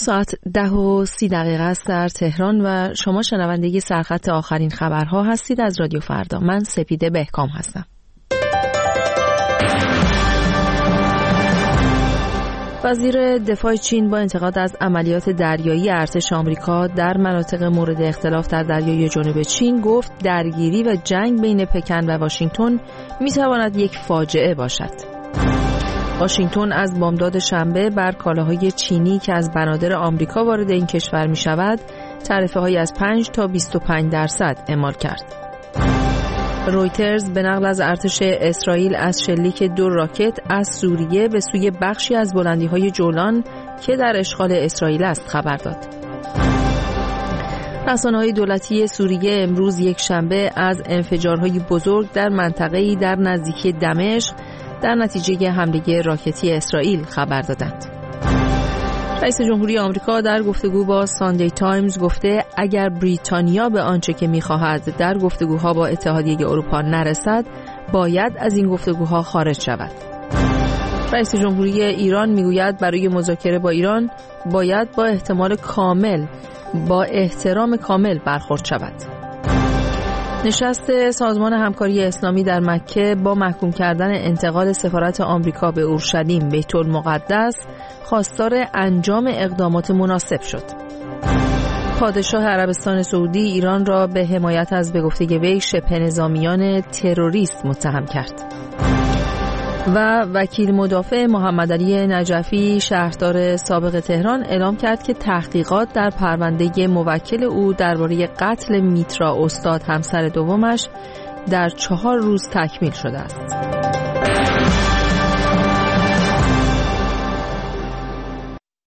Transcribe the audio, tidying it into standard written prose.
ساعت 10:30 است در تهران و شما شنونده سرخط آخرین خبرها هستید از رادیو فردا. من سپیده بهکام هستم. وزیر دفاع چین با انتقاد از عملیات دریایی ارتش آمریکا در مناطق مورد اختلاف در دریای جنوب چین گفت درگیری و جنگ بین پکن و واشنگتن میتواند یک فاجعه باشد. واشنگتن از بامداد شنبه بر کالاهای چینی که از بنادر آمریکا وارد این کشور می شود تعرفه‌هایی از 5 تا 25% اعمال کرد. رویترز به نقل از ارتش اسرائیل از شلیک 2 راکت از سوریه به سوی بخشی از بلندی‌های جولان که در اشغال اسرائیل است خبر داد. رسانه‌های دولتی سوریه امروز یک شنبه از انفجارهای بزرگ در منطقه‌ای در نزدیکی دمشق در نتیجه حمله راکتی اسرائیل خبر دادند. رئیس جمهوری آمریکا در گفتگو با ساندی تایمز گفته اگر بریتانیا به آنچه که می‌خواهد در گفتگوها با اتحادیه اروپا نرسد، باید از این گفتگوها خارج شود. رئیس جمهوری ایران میگوید برای مذاکره با ایران باید با احترام کامل برخورد شود. نشست سازمان همکاری اسلامی در مکه با محکوم کردن انتقال سفارت آمریکا به اورشلیم بیت المقدس خواستار انجام اقدامات مناسب شد. پادشاه عربستان سعودی ایران را به حمایت از به گفته وی شبه نظامیان تروریست متهم کرد. و وکیل مدافع محمدعلی نجفی شهردار سابق تهران اعلام کرد که تحقیقات در پرونده موکل او درباره قتل میترا استاد همسر دومش در 4 روز تکمیل شده است.